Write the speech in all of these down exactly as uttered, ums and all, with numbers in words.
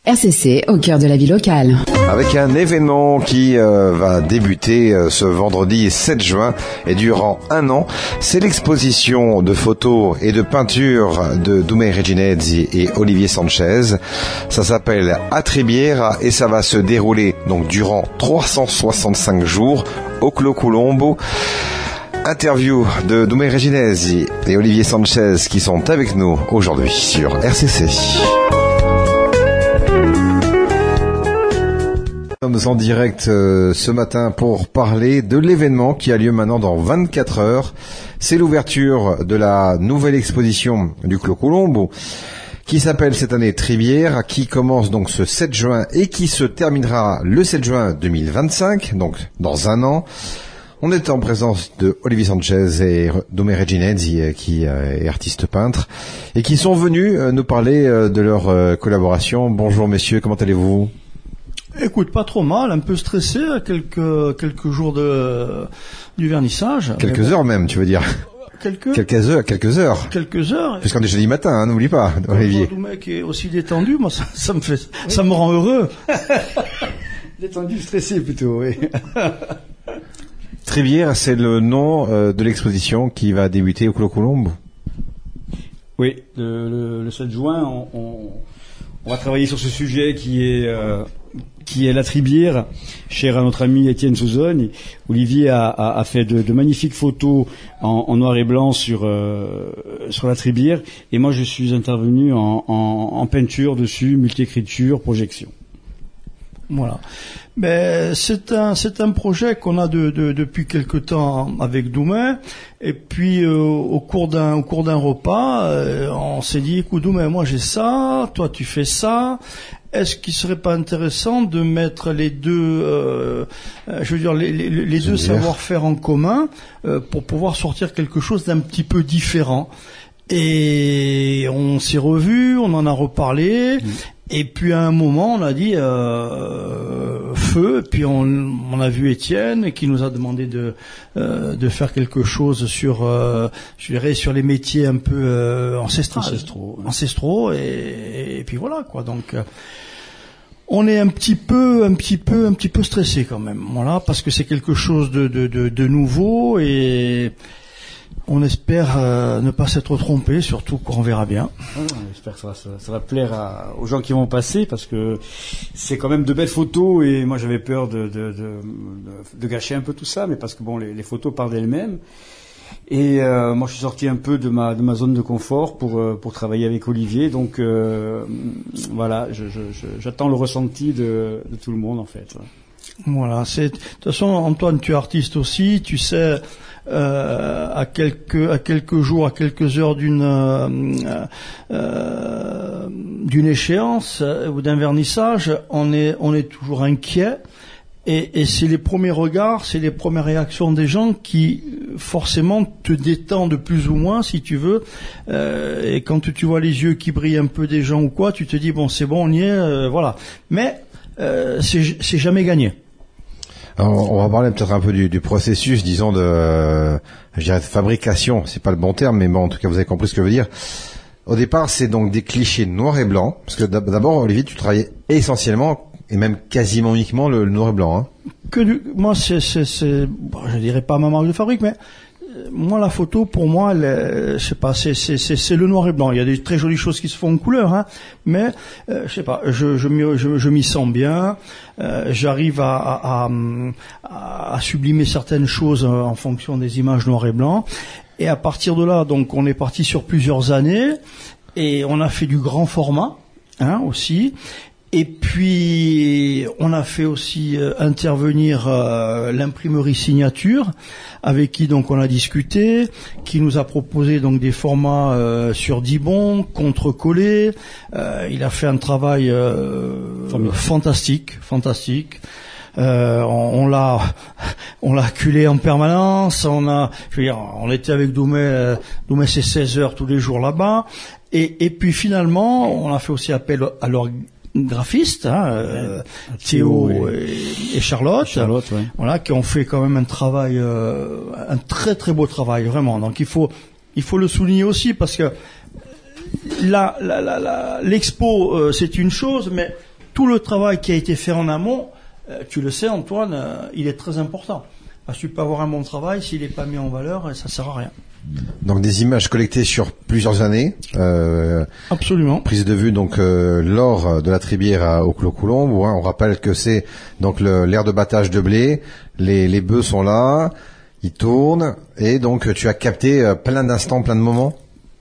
R C C au cœur de la vie locale. Avec un événement qui euh, va débuter euh, ce vendredi sept juin et durant un an, c'est l'exposition de photos et de peintures de Doumé Reginezzi et Olivier Sanchez. Ça s'appelle Atribière et ça va se dérouler donc durant trois cent soixante-cinq jours au Clos Colombo. Interview de Doumé Reginezzi et Olivier Sanchez qui sont avec nous aujourd'hui sur R C C. Nous sommes en direct euh, ce matin pour parler de l'événement qui a lieu maintenant dans vingt-quatre heures. C'est l'ouverture de la nouvelle exposition du Clos Colombo qui s'appelle cette année Tribière, qui commence donc ce sept juin et qui se terminera le sept juin deux mille vingt-cinq, donc dans un an. On est en présence de Olivier Sanchez et Doumé Reginezzi, qui est artiste peintre, et qui sont venus nous parler de leur collaboration. Bonjour messieurs, comment allez-vous ? Écoute, pas trop mal, un peu stressé à quelques quelques jours de du vernissage. Quelques bon. heures même, tu veux dire. Quelques quelques heures, quelques heures. Quelques heures. Puisqu'on est jeudi matin, hein, n'oublie pas, Olivier. Le mec est aussi détendu, moi ça, ça me fait, oui. ça me rend heureux. Détendu, stressé plutôt, oui. Tribière, c'est le nom euh, de l'exposition qui va débuter au Clos Colombo. Oui, le, le, le sept juin, on, on, on va travailler sur ce sujet qui est euh, qui est la Tribière, cher à notre ami Étienne Souzogne. Olivier a, a, a fait de, de magnifiques photos en, en noir et blanc sur euh, sur la Tribière, et moi je suis intervenu en, en, en peinture dessus, multi-écriture, projection. Voilà. Mais c'est un c'est un projet qu'on a de, de depuis quelque temps avec Doumé, et puis euh, au cours d'un au cours d'un repas, euh, on s'est dit écoute Doumé, moi j'ai ça, toi tu fais ça. Est-ce qu'il serait pas intéressant de mettre les deux, euh, je veux dire les, les, les deux savoir-faire en commun euh, pour pouvoir sortir quelque chose d'un petit peu différent. Et on s'est revus, on en a reparlé. Mmh. Et puis à un moment, on a dit euh, feu. Et puis on, on a vu Étienne qui nous a demandé de euh, de faire quelque chose sur, euh, je dirais, sur les métiers un peu euh, ancestraux, ancestraux, ouais. ancestraux. Et, et puis voilà quoi. Donc euh, on est un petit peu, un petit peu, un petit peu stressé quand même. Voilà, parce que c'est quelque chose de de de, de nouveau et on espère euh, ne pas s'être trompé, surtout qu'on verra bien. Ah, j'espère que ça va, ça, ça va plaire à, aux gens qui vont passer, parce que c'est quand même de belles photos, et moi j'avais peur de, de, de, de gâcher un peu tout ça, mais parce que bon, les, les photos parlent d'elles-mêmes. Et euh, moi je suis sorti un peu de ma, de ma zone de confort pour, euh, pour travailler avec Olivier, donc euh, voilà, je, je, je, j'attends le ressenti de, de tout le monde en fait. Voilà, c'est de toute façon Antoine, tu es artiste aussi, tu sais. Euh, à quelques à quelques jours, à quelques heures d'une euh, euh, d'une échéance euh, ou d'un vernissage, on est on est toujours inquiet, et, et c'est les premiers regards, c'est les premières réactions des gens qui forcément te détendent de plus ou moins, si tu veux. Euh, et quand tu vois les yeux qui brillent un peu des gens ou quoi, tu te dis bon c'est bon on y est, euh, voilà. Mais euh, c'est c'est jamais gagné. Alors, on va parler peut-être un peu du, du processus, disons, de, euh, je dirais de fabrication. C'est pas le bon terme, mais bon, en tout cas, vous avez compris ce que je veux dire. Au départ, c'est donc des clichés noirs et blancs, parce que d'abord, Olivier, tu travaillais essentiellement, et même quasiment uniquement, le, le noir et blanc, hein. Que du, moi, c'est, c'est, c'est, bon, je dirais pas ma marque de fabrique, mais moi, la photo, pour moi, elle, je sais pas, c'est, c'est, c'est, c'est le noir et blanc. Il y a des très jolies choses qui se font en couleur, hein, mais euh, je sais pas, je, je, m'y, je, je m'y sens bien. Euh, j'arrive à, à, à, à sublimer certaines choses en fonction des images noir et blanc. Et à partir de là, donc, on est parti sur plusieurs années, et on a fait du grand format, hein, aussi. Et puis, on a fait aussi euh, intervenir euh, l'imprimerie Signature, avec qui donc on a discuté, qui nous a proposé donc des formats euh, sur Dibon, contre-collés. Euh, il a fait un travail euh, fantastique, fantastique. Euh, on, on l'a, on l'a acculé en permanence. On a, je veux dire, on était avec Doumé, euh, Doumé c'est seize heures tous les jours là-bas. Et, et puis finalement, on a fait aussi appel à leur graphistes, hein, euh, Théo, Théo et, et Charlotte, Charlotte ouais. Voilà, qui ont fait quand même un travail, euh, un très très beau travail, vraiment. Donc il faut, il faut le souligner aussi, parce que la, la, la, la l'expo euh, c'est une chose, mais tout le travail qui a été fait en amont, euh, tu le sais Antoine, euh, il est très important. Parce que tu peux avoir un bon travail, s'il n'est pas mis en valeur, ça sert à rien. Donc des images collectées sur plusieurs années. Euh, Absolument. Prise de vue donc euh, lors de la tribière à, au Clos Coulombe. Hein, on rappelle que c'est donc le, l'aire de battage de blé. Les, les bœufs sont là, ils tournent, et donc tu as capté euh, plein d'instants, plein de moments.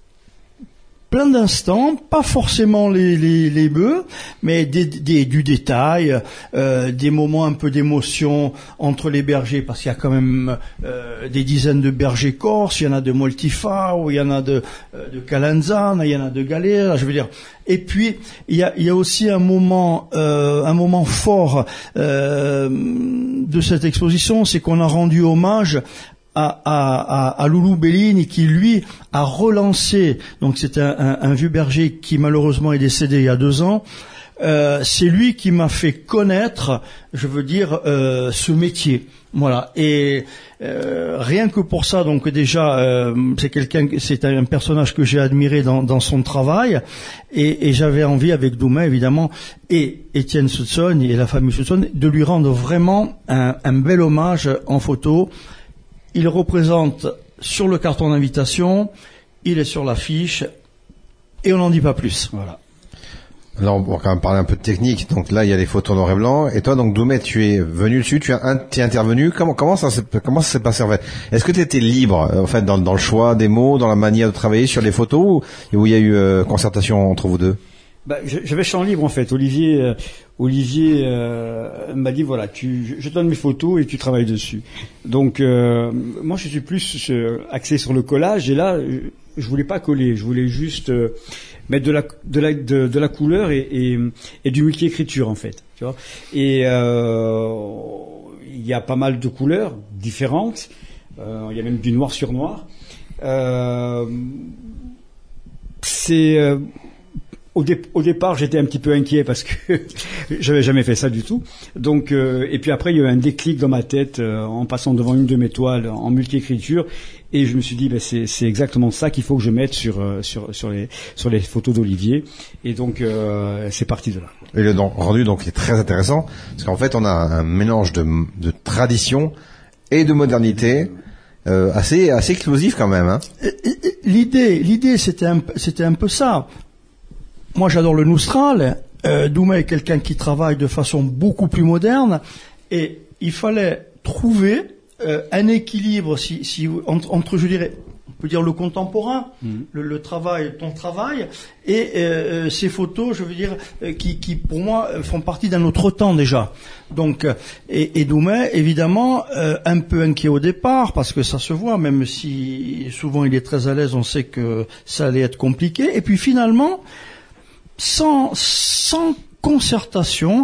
Plein d'instants, pas forcément les, les, les bœufs, mais des, des, du détail, euh, des moments un peu d'émotion entre les bergers, parce qu'il y a quand même euh, des dizaines de bergers corses, il y en a de Moltifao, il y en a de, euh, de Calanzana, il y en a de Galera, je veux dire. Et puis il y a, il y a aussi un moment, euh, un moment fort euh, de cette exposition, c'est qu'on a rendu hommage À, à, à, à Loulou Bellini qui lui a relancé, donc c'est un, un, un vieux berger qui malheureusement est décédé il y a deux ans, euh, c'est lui qui m'a fait connaître, je veux dire, euh, ce métier. Voilà. Et euh, rien que pour ça, donc déjà, euh, c'est quelqu'un, c'est un personnage que j'ai admiré dans, dans son travail, et, et j'avais envie avec Doumet évidemment et Étienne Soutson et la famille Soutson de lui rendre vraiment un, un bel hommage en photo. Il représente sur le carton d'invitation, il est sur l'affiche, et on n'en dit pas plus. Voilà. Alors, on va quand même parler un peu de technique. Donc là, il y a les photos noir et blanc. Et toi, donc, Doumet, tu es venu dessus, tu as, tu es intervenu. Comment, comment ça s'est, comment ça s'est passé, en fait? Est-ce que tu étais libre, en fait, dans, dans le choix des mots, dans la manière de travailler sur les photos, ou, où il y a eu euh, concertation entre vous deux? Bah, j'avais champ libre en fait. Olivier, euh, Olivier euh, m'a dit voilà, tu, je, je te donne mes photos et tu travailles dessus. Donc euh, moi je suis plus euh, axé sur le collage et là je, je voulais pas coller, je voulais juste euh, mettre de la de la de, de la couleur et, et, et du multi-écriture en fait. Tu vois. Et euh, il y a pas mal de couleurs différentes. Euh, il y a même du noir sur noir. Euh, c'est euh, Au, dé- au départ, j'étais un petit peu inquiet parce que j'avais jamais fait ça du tout. Donc, euh, et puis après, il y a eu un déclic dans ma tête euh, en passant devant une de mes toiles en multi-écriture, et je me suis dit, ben, c'est, c'est exactement ça qu'il faut que je mette sur euh, sur sur les sur les photos d'Olivier. Et donc, euh, c'est parti de là. Et le rendu donc est très intéressant parce qu'en fait, on a un mélange de, de tradition et de modernité. Euh, assez assez explosif quand même. Hein. L'idée, l'idée, c'était un, c'était un peu ça. Moi, j'adore le Noustral. Euh, Doumet est quelqu'un qui travaille de façon beaucoup plus moderne, et il fallait trouver euh, un équilibre, si, si entre, entre, je dirais, on peut dire le contemporain, mmh. le, le travail, ton travail, et euh, ces photos, je veux dire, euh, qui, qui pour moi font partie d'un autre temps déjà. Donc, et, et Doumet, évidemment, euh, un peu inquiet au départ, parce que ça se voit, même si souvent il est très à l'aise, on sait que ça allait être compliqué. Et puis finalement, sans, sans concertation,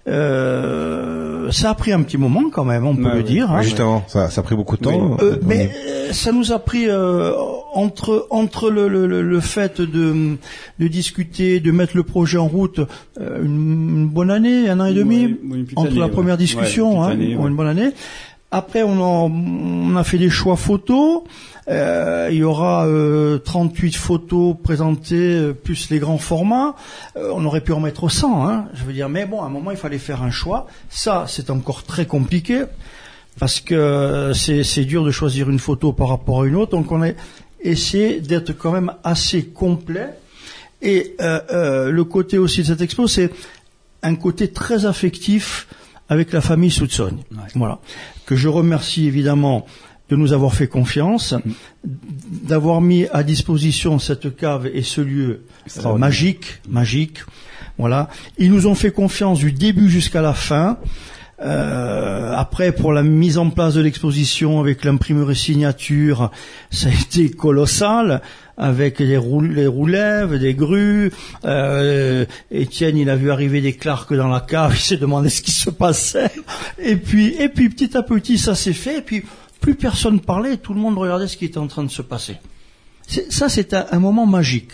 euh, ça a pris un petit moment quand même, on peut ouais, le oui. dire. Ouais, hein. justement, ça, ça a pris beaucoup de temps. Euh, mais euh, ça nous a pris euh, entre entre le, le, le fait de de discuter, de mettre le projet en route, euh, une, une bonne année, un an et demi, oui, oui, entre année, la première ouais. discussion, ouais, hein, année, ouais. une bonne année. Après, on a, on a fait des choix photos. Euh, il y aura euh, trente-huit photos présentées, euh, plus les grands formats. Euh, on aurait pu en mettre cent, hein, je veux dire. Mais bon, à un moment, il fallait faire un choix. Ça, c'est encore très compliqué parce que c'est, c'est dur de choisir une photo par rapport à une autre. Donc, on a essayé d'être quand même assez complet. Et euh, euh, le côté aussi de cette expo, c'est un côté très affectif avec la famille Soutson. Ouais. Voilà. Que je remercie évidemment de nous avoir fait confiance, mmh. d'avoir mis à disposition cette cave et ce lieu euh, magique, magique. Voilà. Ils nous ont fait confiance du début jusqu'à la fin. Euh, après, pour la mise en place de l'exposition avec l'imprimerie signature, ça a été colossal, avec les, roule, les roulèves, des grues. Euh, Étienne, il a vu arriver des clercs dans la cave, il s'est demandé ce qui se passait. Et puis, et puis petit à petit, ça s'est fait. Et puis, plus personne parlait, tout le monde regardait ce qui était en train de se passer. C'est, ça, c'est un, un moment magique.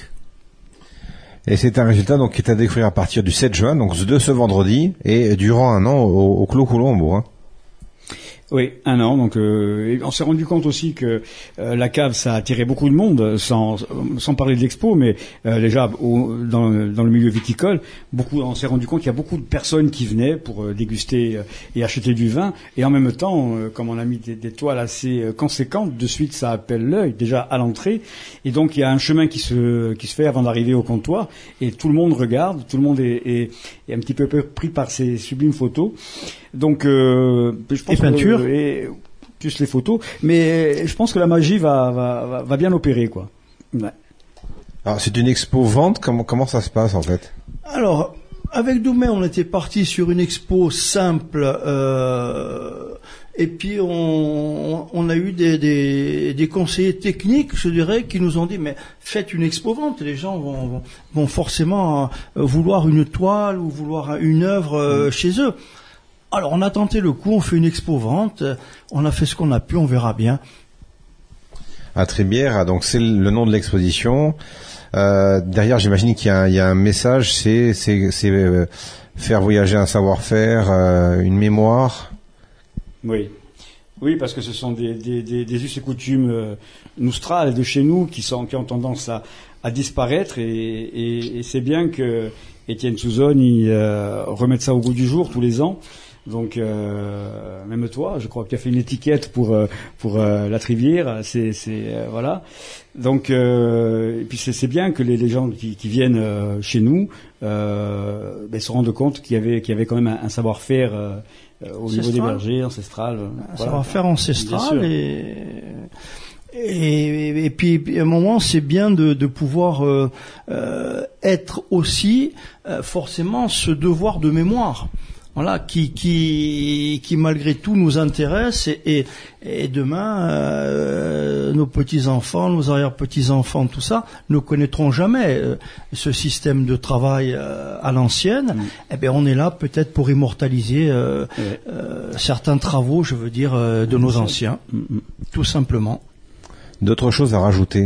Et c'est un résultat donc qui est à découvrir à partir du sept juin, donc de ce vendredi, et durant un an au, au Clos Coulombe. Hein. Oui, un an. Donc, euh, on s'est rendu compte aussi que euh, la cave, ça a attiré beaucoup de monde, sans sans parler de l'expo, mais euh, déjà au, dans, dans le milieu viticole, beaucoup. On s'est rendu compte qu'il y a beaucoup de personnes qui venaient pour euh, déguster euh, et acheter du vin, et en même temps, euh, comme on a mis des, des toiles assez euh, conséquentes, de suite ça appelle l'œil déjà à l'entrée, et donc il y a un chemin qui se qui se fait avant d'arriver au comptoir, et tout le monde regarde, tout le monde est, est, est un petit peu pris par ces sublimes photos. Donc, euh, je pense et peinture. Que, et plus les photos, mais je pense que la magie va va va bien opérer, quoi. Ouais. Alors, c'est une expo vente. Comment comment ça se passe en fait? Alors, avec Doumet, on était parti sur une expo simple, euh, et puis on, on a eu des, des, des conseillers techniques, je dirais, qui nous ont dit mais faites une expo vente. Les gens vont, vont, vont forcément vouloir une toile ou vouloir une œuvre euh, chez eux. Alors on a tenté le coup, on fait une expo vente, on a fait ce qu'on a pu, on verra bien. À Tribière, donc c'est le nom de l'exposition. Euh, derrière, j'imagine qu'il y a un, il y a un message, c'est, c'est, c'est euh, faire voyager un savoir-faire, euh, une mémoire. Oui, oui, parce que ce sont des, des, des, des us et coutumes euh, noustrales de chez nous qui sont qui ont tendance à, à disparaître, et, et, et c'est bien que Étienne Souzogne il, euh, remette ça au goût du jour tous les ans. Donc euh, même toi, je crois que tu as fait une étiquette pour euh, pour euh, la Trivière, c'est c'est euh, voilà. Donc euh, et puis c'est c'est bien que les, les gens qui, qui viennent euh, chez nous euh, ben, se rendent compte qu'il y avait qu'il y avait quand même un, un savoir-faire euh, au ancestral. niveau des bergers ancestral. Un voilà. savoir-faire ancestral et Et, et puis à un moment, c'est bien de, de pouvoir euh, euh, être aussi euh, forcément ce devoir de mémoire. Voilà, qui, qui, qui malgré tout nous intéresse, et, et, et demain, euh, nos petits-enfants, nos arrière-petits-enfants, tout ça, ne connaîtront jamais euh, ce système de travail euh, à l'ancienne. Mmh. Eh bien, on est là peut-être pour immortaliser euh, mmh. euh, certains travaux, je veux dire, euh, de mmh. nos anciens, mmh. tout simplement. D'autres choses à rajouter?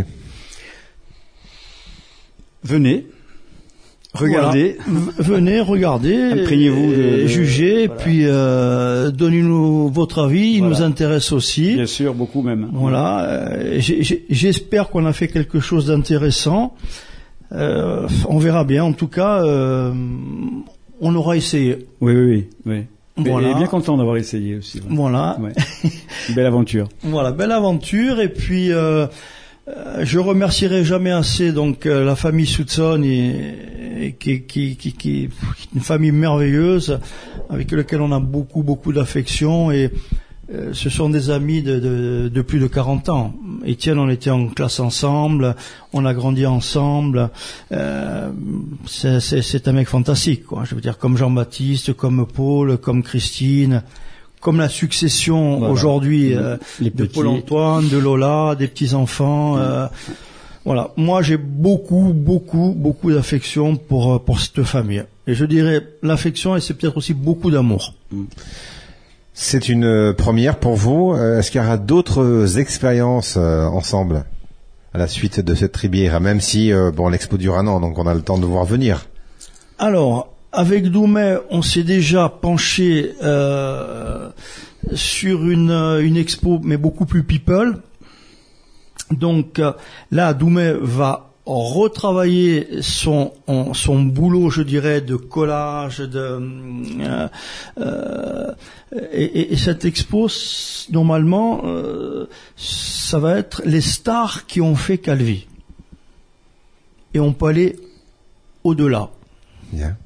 Venez. Regardez, voilà. Venez, regardez, imprégnez-vous, de, de, jugez, voilà. puis euh, donnez-nous votre avis. Il voilà. nous intéresse aussi. Bien sûr, beaucoup même. Voilà. Euh, j'espère qu'on a fait quelque chose d'intéressant. Euh, on verra bien. En tout cas, euh, on aura essayé. Oui, oui, oui. oui. Voilà. Et bien content d'avoir essayé aussi. Vraiment. Voilà. Ouais. Belle aventure. Voilà, belle aventure. Et puis. Euh, Euh, je remercierai jamais assez donc euh, la famille Souzogne, et, et qui, qui, qui, qui est une famille merveilleuse avec laquelle on a beaucoup beaucoup d'affection, et euh, ce sont des amis de, de, de plus de quarante ans. Étienne, on était en classe ensemble, on a grandi ensemble. Euh, c'est, c'est, c'est un mec fantastique, quoi. Je veux dire, comme Jean-Baptiste, comme Paul, comme Christine. Comme la succession voilà. aujourd'hui euh, de Paul-Antoine, de Lola, des petits-enfants. Euh, voilà. Moi, j'ai beaucoup, beaucoup, beaucoup d'affection pour pour cette famille. Et je dirais l'affection, et c'est peut-être aussi beaucoup d'amour. C'est une première pour vous. Est-ce qu'il y aura d'autres expériences ensemble à la suite de cette Tribière, même si euh, bon, l'expo dure un an, donc on a le temps de voir venir? Alors. Avec Doumet, on s'est déjà penché euh, sur une, une expo, mais beaucoup plus people. Donc euh, là, Doumet va retravailler son son boulot, je dirais, de collage, de euh, euh, et, et cette expo, normalement, euh, ça va être les stars qui ont fait Calvi. Et on peut aller au-delà. Bien.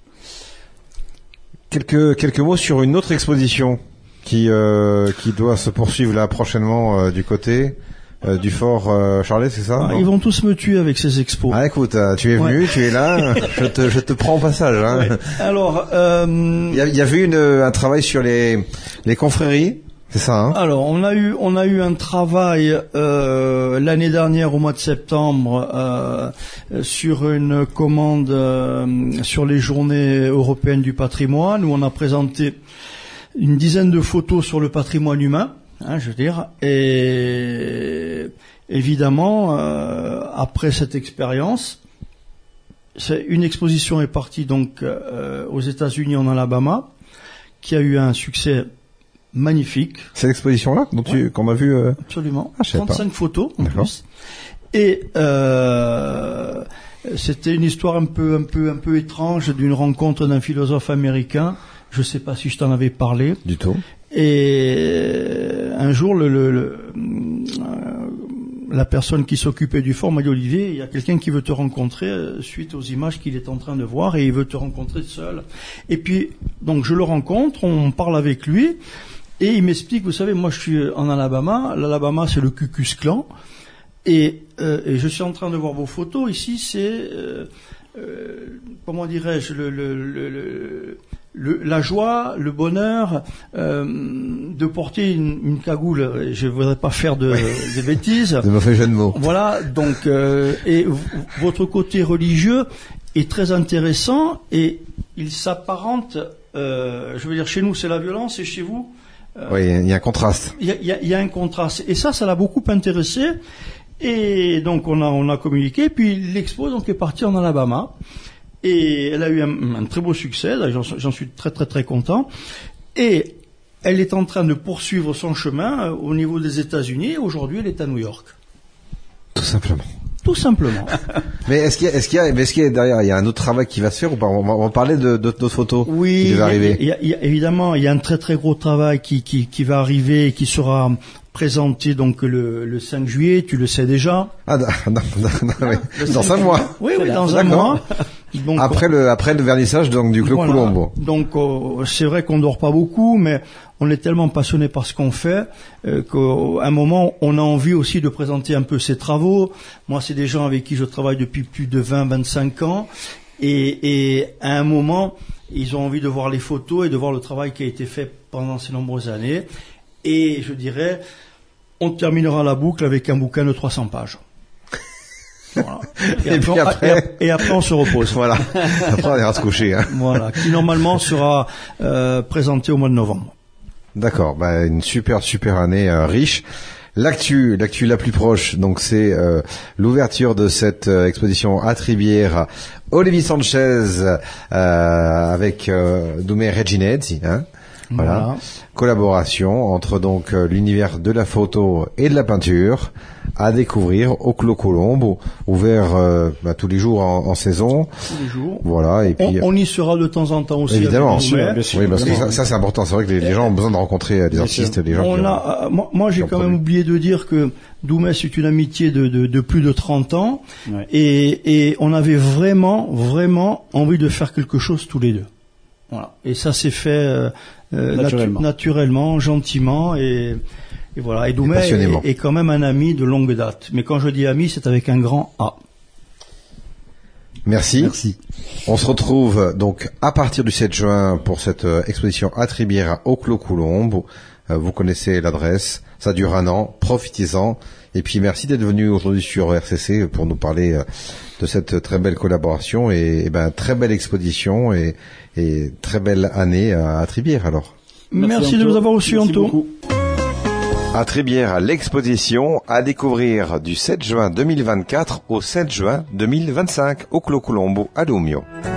Quelques quelques mots sur une autre exposition qui euh, qui doit se poursuivre là prochainement euh, du côté euh, du fort euh, Charlet, c'est ça? Ah, ils vont tous me tuer avec ces expos. Ah écoute, euh, tu es venu, ouais. tu es là, je te je te prends au passage. Hein. Ouais. Alors, euh, il y, a, il y avait une un travail sur les les confréries. C'est ça, hein? Alors, on a eu on a eu un travail euh, l'année dernière au mois de septembre euh, sur une commande euh, sur les journées européennes du patrimoine, où on a présenté une dizaine de photos sur le patrimoine humain, hein, je veux dire, et évidemment euh, après cette expérience, c'est, une exposition est partie donc euh, aux États-Unis, en Alabama, qui a eu un succès magnifique. C'est l'exposition-là dont tu, qu'on a vu. Euh... Absolument. Ah, je sais pas. trente-cinq photos en D'accord. plus. Et euh, c'était une histoire un peu, un peu, un peu étrange d'une rencontre d'un philosophe américain. Je sais pas si je t'en avais parlé. Du tout. Et un jour, le, le, le la personne qui s'occupait du fort m'a dit, Olivier, il y a quelqu'un qui veut te rencontrer suite aux images qu'il est en train de voir et il veut te rencontrer seul. Et puis, donc je le rencontre, on parle avec lui et il m'explique, vous savez, moi je suis en Alabama, l'Alabama c'est le Ku Klux Klan et, euh, et je suis en train de voir vos photos. Ici c'est, euh, euh, comment dirais-je, le, le, le, le Le, la joie, le bonheur euh, de porter une, une cagoule. Je voudrais pas faire de, de bêtises. De mauvais jeu de mots. Voilà. Donc, euh, et v- votre côté religieux est très intéressant et il s'apparente. Euh, je veux dire, chez nous c'est la violence et chez vous. Euh, oui, il y a un contraste. Il y a, y, a, y a un contraste et ça, ça l'a beaucoup intéressé. Et donc on a on a communiqué. Puis l'expo donc est partie en Alabama. Et elle a eu un, un très beau succès, j'en, j'en suis très très très content. Et elle est en train de poursuivre son chemin au niveau des États-Unis. Aujourd'hui, elle est à New York. Tout simplement. Tout simplement. Mais est-ce qu'il y a, est-ce qu'il y a, mais est-ce qu'il y a derrière, il y a un autre travail qui va se faire ou pas? On va, on va parler de, de, d'autres photos. Oui, qui va arriver. Il y a, il y a, évidemment, il y a un très très gros travail qui, qui, qui va arriver et qui sera présenté donc le, le cinq juillet. Tu le sais déjà. Ah, non, non, non, non, oui. Dans un mois. Oui, oui, dans D'accord. un mois. Donc, après le après le vernissage donc du Clos voilà. Colombo. Donc euh, c'est vrai qu'on dort pas beaucoup, mais on est tellement passionné par ce qu'on fait euh, qu'à un moment on a envie aussi de présenter un peu ses travaux. Moi, c'est des gens avec qui je travaille depuis plus de vingt, vingt-cinq ans, et, et à un moment ils ont envie de voir les photos et de voir le travail qui a été fait pendant ces nombreuses années. Et je dirais, on terminera la boucle avec un bouquin de trois cents pages. Voilà. Et, Et après, puis on, après- et, et après on se repose. Voilà. Après on ira se coucher. Hein. Voilà, qui normalement sera euh, présenté au mois de novembre. D'accord. Bah une super super année euh, riche. L'actu, l'actu la plus proche, donc c'est euh, l'ouverture de cette euh, exposition à Tribière. Olivier Sanchez euh, avec euh, Doumé Reginezzi, hein. Voilà. Voilà. Collaboration entre donc euh, l'univers de la photo et de la peinture à découvrir au Clos Colombo, ouvert euh, bah, tous les jours en, en saison. Tous les jours. Voilà. Et puis On, on y sera de temps en temps aussi. évidemment, avec Doumé. bien sûr. oui, parce que évidemment. ça, ça c'est important. C'est vrai que les, les gens ont besoin de rencontrer euh, des artistes, des gens. On qui ont- a, euh, moi, moi, j'ai qui ont quand même produit. oublié de dire que Doumé, c'est une amitié de, de, de plus de trente ans. Ouais. Et, et on avait vraiment, vraiment envie de faire quelque chose tous les deux. Voilà. Et ça s'est fait euh, euh, Naturellement. natu- naturellement, gentiment, et, et voilà. Et Doumé passionnément. est, est quand même un ami de longue date. Mais quand je dis ami, c'est avec un grand A. Merci. Merci. On se retrouve donc à partir du sept juin pour cette euh, exposition à Tribière au Clos Colombo. Euh, vous connaissez l'adresse. Ça dure un an. Profitez-en. Et puis merci d'être venu aujourd'hui sur R C C pour nous parler euh, de cette très belle collaboration et, et ben très belle exposition et, et très belle année à, à Tribière alors. Merci, de Anto. nous avoir reçus, Merci Anto. beaucoup. À Tribière, l'exposition à découvrir du sept juin deux mille vingt-quatre au sept juin deux mille vingt-cinq au Clos Colombo à Lumio.